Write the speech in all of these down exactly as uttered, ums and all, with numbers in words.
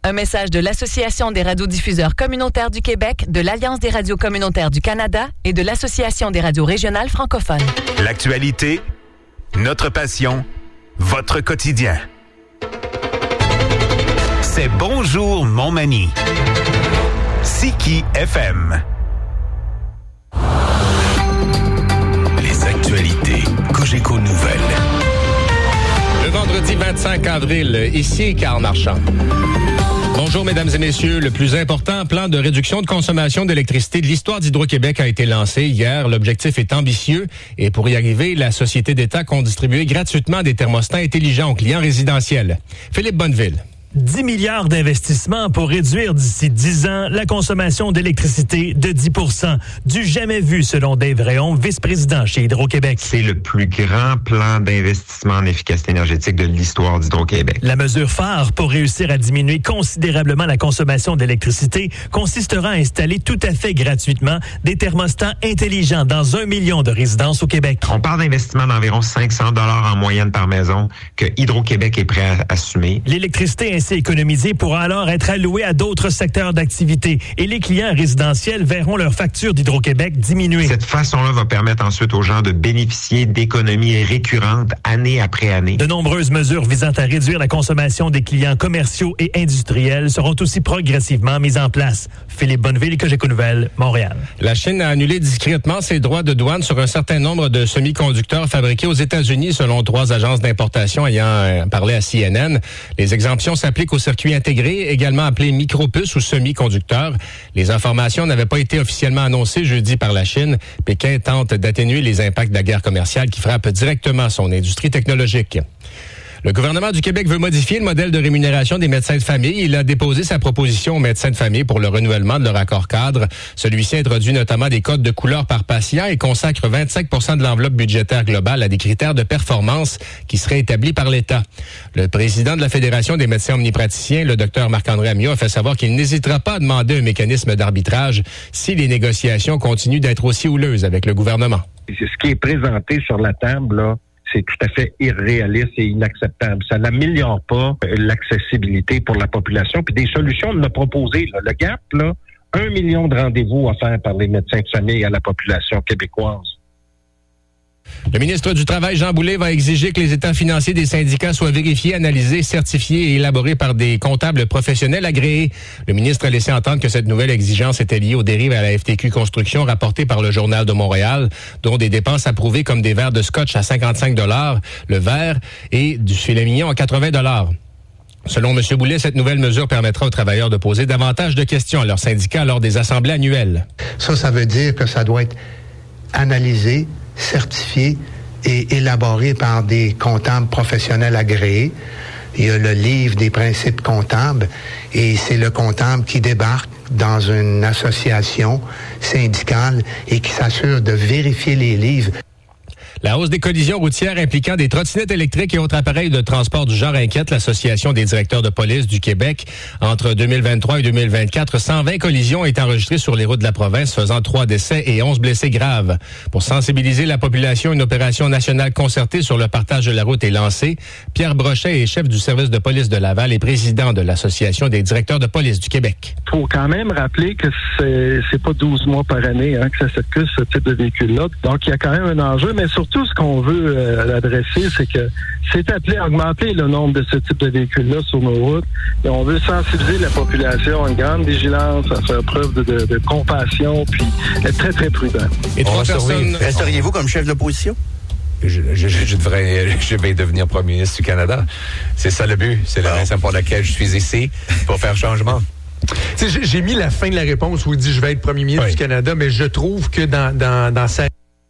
Un message de l'Association des radiodiffuseurs communautaires du Québec, de l'Alliance des radios communautaires du Canada et de l'Association des radios régionales francophones. L'actualité, notre passion, votre quotidien. C'est Bonjour Montmagny. Siki F M. Les actualités Cogeco Nouvelles. Le vendredi vingt-cinq avril, ici Karl Marchand. Bonjour, mesdames et messieurs. Le plus important plan de réduction de consommation d'électricité de l'histoire d'Hydro-Québec a été lancé hier. L'objectif est ambitieux et pour y arriver, la Société d'État compte distribuer gratuitement des thermostats intelligents aux clients résidentiels. Philippe Bonneville. dix milliards d'investissements pour réduire d'ici dix ans la consommation d'électricité de dix pour cent. Du jamais vu, selon Dave Réon, vice-président chez Hydro-Québec. C'est le plus grand plan d'investissement en efficacité énergétique de l'histoire d'Hydro-Québec. La mesure phare pour réussir à diminuer considérablement la consommation d'électricité consistera à installer tout à fait gratuitement des thermostats intelligents dans un million de résidences au Québec. On parle d'investissement d'environ cinq cents dollars en moyenne par maison que Hydro-Québec est prêt à assumer. L'électricité ainsi économisée pourra alors être allouée à d'autres secteurs d'activité et les clients résidentiels verront leur facture d'Hydro-Québec diminuer. Cette façon-là va permettre ensuite aux gens de bénéficier d'économies récurrentes année après année. De nombreuses mesures visant à réduire la consommation des clients commerciaux et industriels seront aussi progressivement mises en place. Philippe Bonneville, Cogeco Nouvelles, Montréal. La Chine a annulé discrètement ses droits de douane sur un certain nombre de semi-conducteurs fabriqués aux États-Unis, selon trois agences d'importation ayant euh, parlé à C N N. Les exemptions s'appliquent aux circuits intégrés, également appelés micropuces ou semi-conducteurs. Les informations n'avaient pas été officiellement annoncées jeudi par la Chine. Pékin tente d'atténuer les impacts de la guerre commerciale qui frappe directement son industrie technologique. Le gouvernement du Québec veut modifier le modèle de rémunération des médecins de famille. Il a déposé sa proposition aux médecins de famille pour le renouvellement de leur accord cadre. Celui-ci introduit notamment des codes de couleur par patient et consacre vingt-cinq pour cent de l'enveloppe budgétaire globale à des critères de performance qui seraient établis par l'État. Le président de la Fédération des médecins omnipraticiens, le docteur Marc-André Amiot, a fait savoir qu'il n'hésitera pas à demander un mécanisme d'arbitrage si les négociations continuent d'être aussi houleuses avec le gouvernement. Ce qui est présenté sur la table, là, c'est tout à fait irréaliste et inacceptable. Ça n'améliore pas l'accessibilité pour la population. Puis des solutions, on l'a proposé. Là. Le gap, là, un million de rendez-vous offerts par les médecins de famille à la population québécoise. Le ministre du Travail, Jean Boulet, va exiger que les états financiers des syndicats soient vérifiés, analysés, certifiés et élaborés par des comptables professionnels agréés. Le ministre a laissé entendre que cette nouvelle exigence était liée aux dérives à la F T Q Construction rapportées par le Journal de Montréal, dont des dépenses approuvées comme des verres de scotch à cinquante-cinq dollars le verre et du filet mignon à quatre-vingts dollars. Selon M. Boulet, cette nouvelle mesure permettra aux travailleurs de poser davantage de questions à leurs syndicats lors des assemblées annuelles. Ça, ça veut dire que ça doit être analysé, certifié et élaboré par des comptables professionnels agréés. Il y a le livre des principes comptables et c'est le comptable qui débarque dans une association syndicale et qui s'assure de vérifier les livres. La hausse des collisions routières impliquant des trottinettes électriques et autres appareils de transport du genre inquiète l'Association des directeurs de police du Québec. Entre deux mille vingt-trois et deux mille vingt-quatre, cent vingt collisions ont été enregistrées sur les routes de la province, faisant trois décès et onze blessés graves. Pour sensibiliser la population, une opération nationale concertée sur le partage de la route est lancée. Pierre Brochet est chef du service de police de Laval et président de l'Association des directeurs de police du Québec. Il faut quand même rappeler que c'est, c'est pas douze mois par année hein, que ça circule ce type de véhicule-là. Donc, il y a quand même un enjeu, mais surtout, tout ce qu'on veut euh, adresser, c'est que c'est appelé à augmenter le nombre de ce type de véhicules-là sur nos routes. Et on veut sensibiliser la population à une grande vigilance, à faire preuve de, de, de compassion, puis être très, très prudent. Et trois personnes... Resteriez-vous comme chef de l'opposition? Je, je, je devrais, je vais devenir premier ministre du Canada. C'est ça le but. C'est la raison pour laquelle je suis ici, pour faire changement. T'sais, j'ai mis la fin de la réponse où il dit je vais être premier ministre oui. du Canada, mais je trouve que dans, dans, dans sa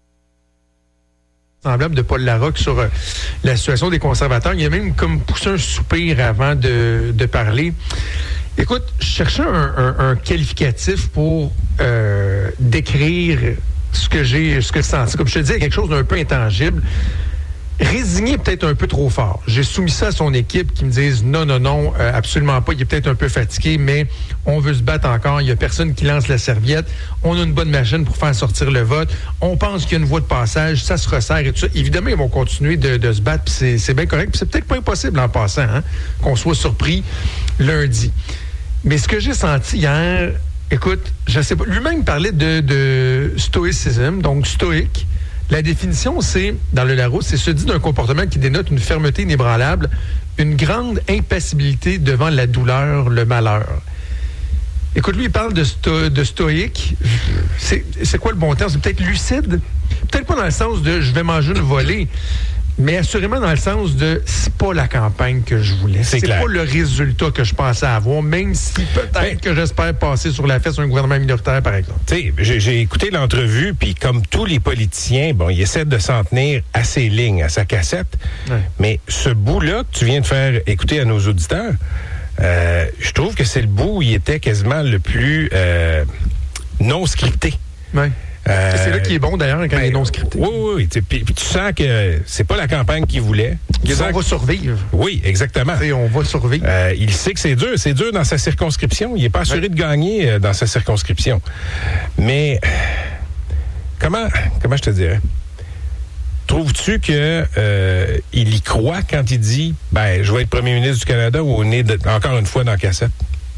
semblable de Paul Larocque sur euh, la situation des conservateurs. Il a même comme poussé un soupir avant de, de parler. Écoute, je cherchais un, un, un qualificatif pour euh, décrire ce que j'ai ce que j'ai senti. Comme je te dis, quelque chose d'un peu intangible. résigné peut-être un peu trop fort. J'ai soumis ça à son équipe qui me disent non, non, non, euh, absolument pas. Il est peut-être un peu fatigué, mais on veut se battre encore. Il n'y a personne qui lance la serviette. On a une bonne machine pour faire sortir le vote. On pense qu'il y a une voie de passage. Ça se resserre et tout ça. Évidemment, ils vont continuer de, de se battre, puis c'est, c'est bien correct. Puis c'est peut-être pas impossible en passant, hein, qu'on soit surpris lundi. Mais ce que j'ai senti hier, écoute, je sais pas. Lui-même parlait de, de stoïcisme, donc stoïque. La définition, c'est, dans le Larousse, c'est se dit d'un comportement qui dénote une fermeté inébranlable, une grande impassibilité devant la douleur, le malheur. Écoute, lui, il parle de, sto- de stoïque. C'est, c'est quoi le bon terme? C'est peut-être lucide? Peut-être pas dans le sens de « je vais manger une volée », mais assurément dans le sens de « c'est pas la campagne que je voulais ». C'est, c'est pas le résultat que je pensais avoir, même si peut-être ben, que j'espère passer sur la fesse un gouvernement minoritaire, par exemple. Tu sais, j'ai, j'ai écouté l'entrevue, puis comme tous les politiciens, bon, il essaie de s'en tenir à ses lignes, à sa cassette, ouais. Mais ce bout-là que tu viens de faire écouter à nos auditeurs, euh, je trouve que c'est le bout où il était quasiment le plus euh, non scripté. Oui. Euh, c'est là qui est bon, d'ailleurs, quand ben, il est non scripté. Oui, oui, oui. Puis, puis tu sens que c'est pas la campagne qu'il voulait. Il on va survivre. Oui, exactement. T'sais, on va survivre. Euh, il sait que c'est dur. C'est dur dans sa circonscription. Il n'est pas assuré ouais. de gagner euh, dans sa circonscription. Mais comment, comment je te dirais? Trouves-tu que euh, il y croit quand il dit ben je vais être premier ministre du Canada ou on est de, encore une fois dans la cassette?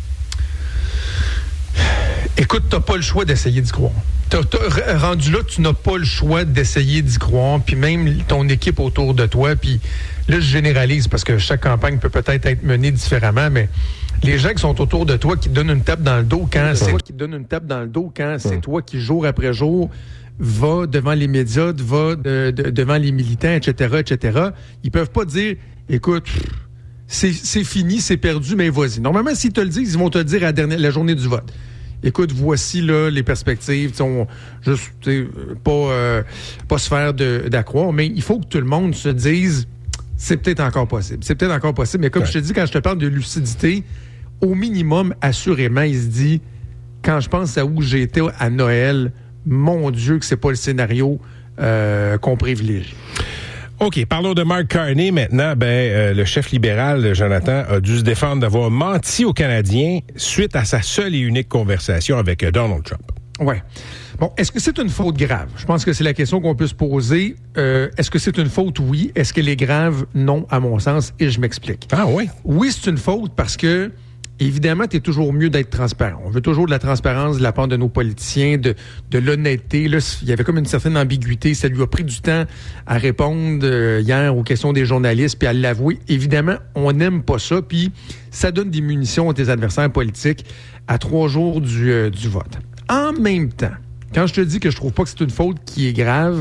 Écoute, t'as pas le choix d'essayer d'y croire. T'as, t'as, rendu là, tu n'as pas le choix d'essayer d'y croire, puis même ton équipe autour de toi, puis là, je généralise parce que chaque campagne peut peut-être être menée différemment, mais les gens qui sont autour de toi, qui te donnent une tape dans le dos quand c'est toi qui te donne une tape dans le dos quand c'est mmh. toi qui, jour après jour, va devant les médias, va de, de, devant les militants, et cetera, et cetera, ils peuvent pas dire, écoute, c'est, c'est fini, c'est perdu, mais vas-y. Normalement, s'ils te le disent, ils vont te le dire à la, dernière, la journée du vote. Écoute, voici là les perspectives. On, juste, pas, euh, pas se faire de, d'accroire, mais il faut que tout le monde se dise c'est peut-être encore possible. C'est peut-être encore possible. Mais comme ouais. je te dis, quand je te parle de lucidité, au minimum, assurément, il se dit quand je pense à où j'étais à Noël, mon Dieu, que c'est pas le scénario euh, qu'on privilégie. OK, parlons de Mark Carney maintenant. Ben, euh, le chef libéral, Jonathan, a dû se défendre d'avoir menti aux Canadiens suite à sa seule et unique conversation avec euh, Donald Trump. Ouais. Bon, est-ce que c'est une faute grave? Je pense que c'est la question qu'on peut se poser. Euh, est-ce que c'est une faute? Oui. Est-ce qu'elle est grave? Non, à mon sens. Et je m'explique. Ah oui? Oui, c'est une faute parce que évidemment, t'es toujours mieux d'être transparent. On veut toujours de la transparence de la part de nos politiciens, de, de l'honnêteté. Là, il y avait comme une certaine ambiguïté. Ça lui a pris du temps à répondre euh, hier aux questions des journalistes puis à l'avouer. Évidemment, on n'aime pas ça. Puis ça donne des munitions à tes adversaires politiques à trois jours du, euh, du vote. En même temps, quand je te dis que je trouve pas que c'est une faute qui est grave,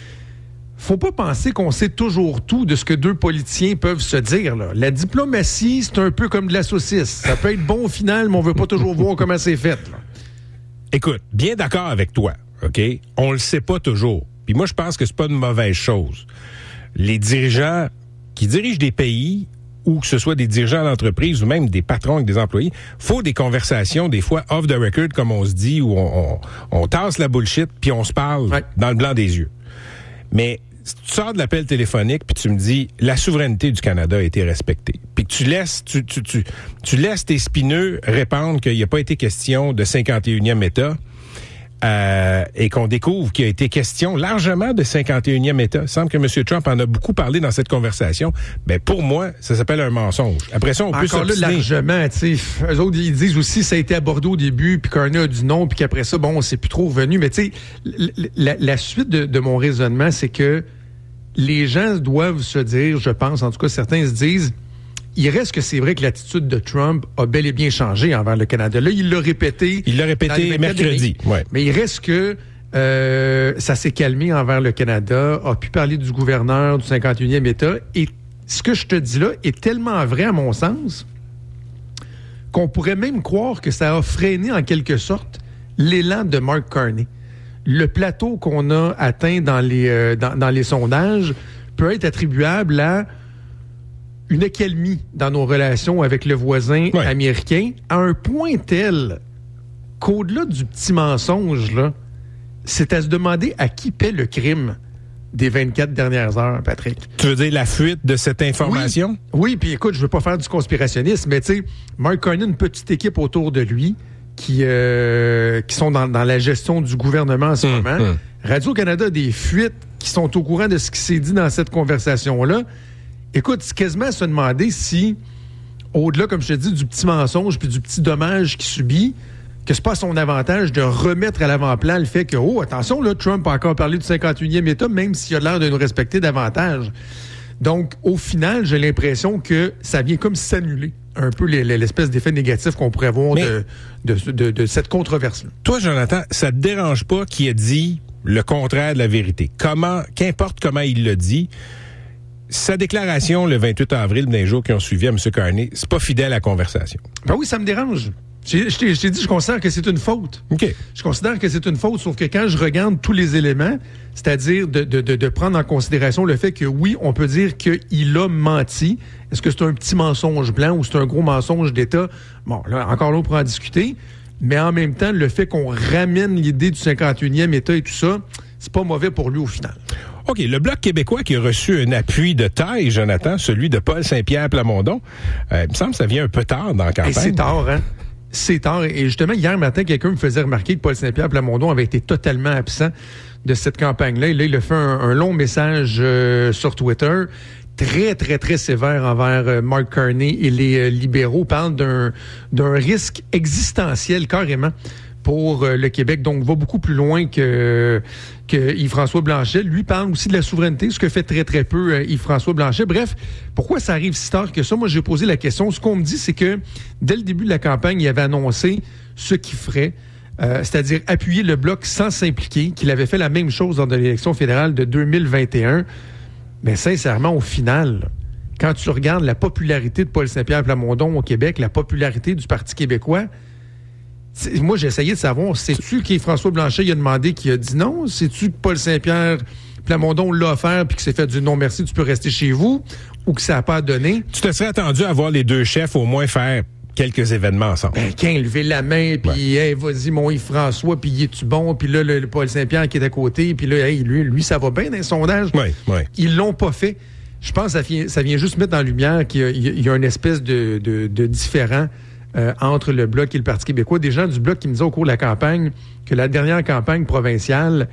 faut pas penser qu'on sait toujours tout de ce que deux politiciens peuvent se dire, là. La diplomatie, c'est un peu comme de la saucisse. Ça peut être bon au final, mais on veut pas toujours voir comment c'est fait, là. Écoute, bien d'accord avec toi, OK? On le sait pas toujours. Puis moi, je pense que c'est pas une mauvaise chose. Les dirigeants qui dirigent des pays, ou que ce soit des dirigeants d'entreprise ou même des patrons avec des employés, faut des conversations, des fois off the record, comme on se dit, où on, on, on tasse la bullshit, puis on se parle ouais. dans le blanc des yeux. Mais si tu sors de l'appel téléphonique puis tu me dis la souveraineté du Canada a été respectée, puis que tu laisses tu tu tu tu laisses tes spineux répandre qu'il n'y a pas été question de cinquante et unième État euh, et qu'on découvre qu'il a été question largement de cinquante et unième État. Il semble que M. Trump en a beaucoup parlé dans cette conversation. Ben pour moi, ça s'appelle un mensonge. Après ça, on Encore peut s'obstiner. Encore là, largement, tu sais, eux autres, ils disent aussi ça a été abordé au début, puis Carney a dit non, puis qu'après ça, bon, c'est plus trop revenu. Mais tu sais, la, la suite de, de mon raisonnement, c'est que les gens doivent se dire, je pense, en tout cas, certains se disent, il reste que c'est vrai que l'attitude de Trump a bel et bien changé envers le Canada. Là, il l'a répété. Il l'a répété mercredi. Ouais. Mais il reste que euh, ça s'est calmé envers le Canada, a pu parler du gouverneur du cinquante et unième État. Et ce que je te dis là est tellement vrai, à mon sens, qu'on pourrait même croire que ça a freiné en quelque sorte l'élan de Mark Carney. Le plateau qu'on a atteint dans les, euh, dans, dans les sondages peut être attribuable à une accalmie dans nos relations avec le voisin ouais. américain, à un point tel qu'au-delà du petit mensonge, là, c'est à se demander à qui paie le crime des vingt-quatre dernières heures, Patrick. Tu veux dire la fuite de cette information? Oui, oui, puis écoute, je veux pas faire du conspirationnisme, mais tu sais, Mark Carney a une petite équipe autour de lui qui, euh, qui sont dans, dans la gestion du gouvernement en ce mmh, moment. Mmh. Radio-Canada a des fuites qui sont au courant de ce qui s'est dit dans cette conversation-là. Écoute, c'est quasiment à se demander si, au-delà, comme je te dis, du petit mensonge puis du petit dommage qu'il subit, que c'est pas à son avantage de remettre à l'avant-plan le fait que, oh, attention, là, Trump a encore parlé du cinquante-et-unième État, même s'il a l'air de nous respecter davantage. Donc, au final, j'ai l'impression que ça vient comme s'annuler un peu l'espèce d'effet négatif qu'on pourrait avoir de, de, de, de cette controverse-là. Toi, Jonathan, ça te dérange pas qu'il ait dit le contraire de la vérité? Comment, qu'importe comment il l'a dit, sa déclaration le vingt-huit avril, dans les jours qui ont suivi à M. Carney, c'est pas fidèle à la conversation. Ben oui, ça me dérange. Je t'ai dit, je considère que c'est une faute. OK. Je considère que c'est une faute, sauf que quand je regarde tous les éléments, c'est-à-dire de, de, de, de prendre en considération le fait que oui, on peut dire qu'il a menti. Est-ce que c'est un petit mensonge blanc ou c'est un gros mensonge d'État? Bon, là, encore là, on pourra en discuter. Mais en même temps, le fait qu'on ramène l'idée du cinquante-et-unième État et tout ça, c'est pas mauvais pour lui au final. OK, le Bloc québécois qui a reçu un appui de taille, Jonathan, celui de Paul Saint-Pierre Plamondon, euh, il me semble que ça vient un peu tard dans la campagne. Et c'est tard, hein? C'est tard. Et justement, hier matin, quelqu'un me faisait remarquer que Paul Saint-Pierre Plamondon avait été totalement absent de cette campagne-là. Et là, il a fait un, un long message euh, sur Twitter, très, très, très sévère envers euh, Mark Carney et les euh, libéraux. Parle d'un, d'un risque existentiel, carrément, pour euh, le Québec. Donc, va beaucoup plus loin que, que Yves-François Blanchet. Lui parle aussi de la souveraineté, ce que fait très, très peu euh, Yves-François Blanchet. Bref, pourquoi ça arrive si tard que ça? Moi, j'ai posé la question. Ce qu'on me dit, c'est que dès le début de la campagne, il avait annoncé ce qu'il ferait, euh, c'est-à-dire appuyer le Bloc sans s'impliquer, qu'il avait fait la même chose lors de l'élection fédérale de deux mille vingt et un. Mais sincèrement, au final, quand tu regardes la popularité de Paul Saint-Pierre Plamondon au Québec, la popularité du Parti québécois, c'est, moi, j'ai essayé de savoir, c'est-tu qu'Yves-François Blanchet il a demandé qu'il a dit non? C'est-tu que Paul Saint-Pierre Plamondon l'a offert puis que s'est fait du non merci, tu peux rester chez vous? Ou que ça n'a pas donné? Tu te serais attendu à voir les deux chefs au moins faire quelques événements ensemble. Ben, qu'un lever la main, puis ouais. Hey, vas-y, mon Yves-François, puis es-tu bon? Puis là, le, le Paul Saint-Pierre qui est à côté, puis là, hey, lui, lui, ça va bien dans les sondages. Oui, oui. Ils l'ont pas fait. Je pense que ça vient, ça vient juste mettre en lumière qu'il y a, il y a une espèce de, de, de différent euh, entre le Bloc et le Parti québécois. Des gens du Bloc qui me disaient au cours de la campagne que la dernière campagne provinciale,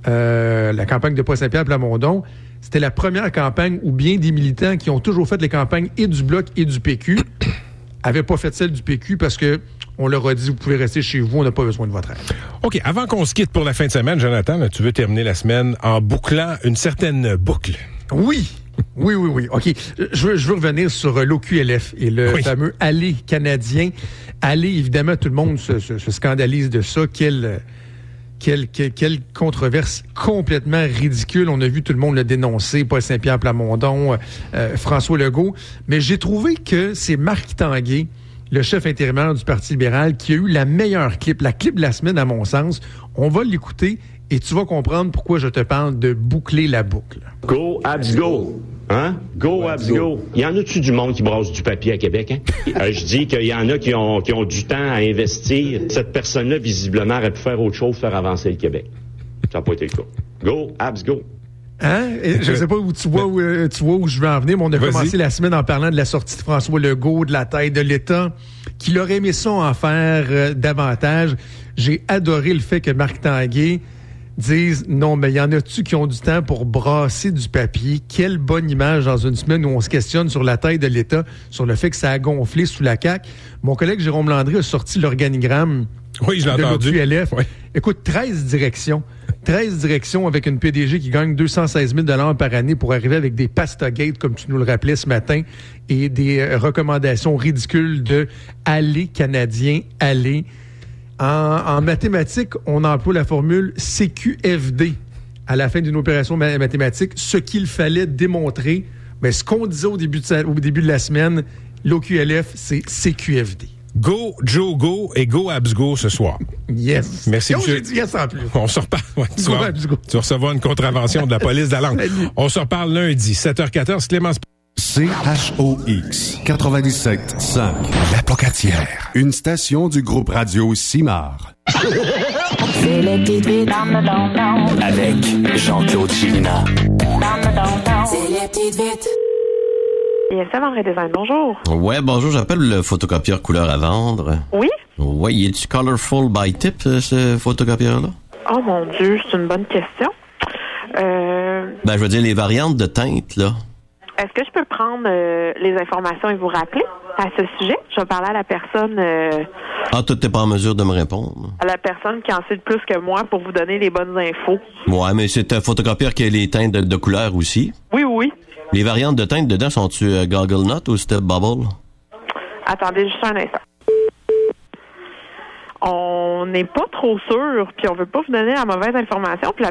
euh, la campagne de Paul Saint-Pierre Plamondon, c'était la première campagne où bien des militants qui ont toujours fait les campagnes et du Bloc et du P Q n'avaient pas fait celle du P Q parce que on leur a dit, vous pouvez rester chez vous, on n'a pas besoin de votre aide. OK, avant qu'on se quitte pour la fin de semaine, Jonathan, là, tu veux terminer la semaine en bouclant une certaine boucle. Oui, oui, oui, oui. OK, je veux, je veux revenir sur l'O Q L F et le oui. fameux aller canadien. Aller, évidemment, tout le monde se, se, se scandalise de ça. Quelle, quelle, quelle, quelle controverse complètement ridicule. On a vu tout le monde le dénoncer, Paul Saint-Pierre Plamondon, euh, François Legault. Mais j'ai trouvé que c'est Marc Tanguay, le chef intérimaire du Parti libéral, qui a eu la meilleure clip, la clip de la semaine à mon sens. On va l'écouter et tu vas comprendre pourquoi je te parle de boucler la boucle. Go, abs, go! Hein? Go, abs, go! Il y en a-tu du monde qui brasse du papier à Québec, hein? euh, je dis qu'il y en a qui ont, qui ont du temps à investir. Cette personne-là, visiblement, aurait pu faire autre chose, faire avancer le Québec. Ça n'a pas été le cas. Go, abs, go! Hein? Et je sais pas où tu vois où, euh, tu vois où je veux en venir, mais on a Vas-y. commencé la semaine en parlant de la sortie de François Legault, de la taille de l'État, qu'il aurait aimé ça en faire euh, davantage. J'ai adoré le fait que Marc Tanguay dise non, mais il y en a-tu qui ont du temps pour brasser du papier? Quelle bonne image dans une semaine où on se questionne sur la taille de l'État, sur le fait que ça a gonflé sous la C A Q. Mon collègue Jérôme Landry a sorti l'organigramme oui, je l'ai de entendu. l'O Q L F. Oui. Écoute, treize directions. treize directions avec une P D G qui gagne deux cent seize mille dollars par année pour arriver avec des pastagates, comme tu nous le rappelais ce matin, et des euh, recommandations ridicules de « aller canadien, aller ». En, en mathématiques, on emploie la formule C Q F D à la fin d'une opération mathématique. Ce qu'il fallait démontrer, ben, ce qu'on disait au début de, sa, au début de la semaine, l'O Q L F, c'est C Q F D. Go, Joe, go et go, Abs, go ce soir. Yes. Merci, Yo, monsieur. J'ai dit yes en plus. On se reparle. Ouais, tu, go, vas, Abs, go. tu vas recevoir une contravention de la police de la langue. On se reparle lundi, sept heures quatorze. Clémence. C H O X quatre-vingt-dix-sept cinq. La Pocatière. Une station du groupe radio Simard. C'est les petites vites dans le downtown. Avec Jean-Claude Chilina. Dans le downtown. C'est les petites vites. I S M Henry Design, bonjour. Ouais, bonjour, j'appelle le photocopieur couleur à vendre. Oui? Ouais, il est-tu colorful by type, ce photocopieur-là? Oh mon Dieu, c'est une bonne question. Euh... Ben, je veux dire, les variantes de teintes, là. Est-ce que je peux prendre euh, les informations et vous rappeler à ce sujet? Je vais parler à la personne... Euh... Ah, toi, t'es pas en mesure de me répondre? À la personne qui en sait le plus que moi pour vous donner les bonnes infos. Ouais, mais c'est un photocopieur qui a les teintes de, de couleur aussi. Oui, oui. Les variantes de teintes dedans, sont-tu euh, Goggle Knot ou Step Bubble? Attendez juste un instant. On n'est pas trop sûr, puis on veut pas vous donner la mauvaise information, puis la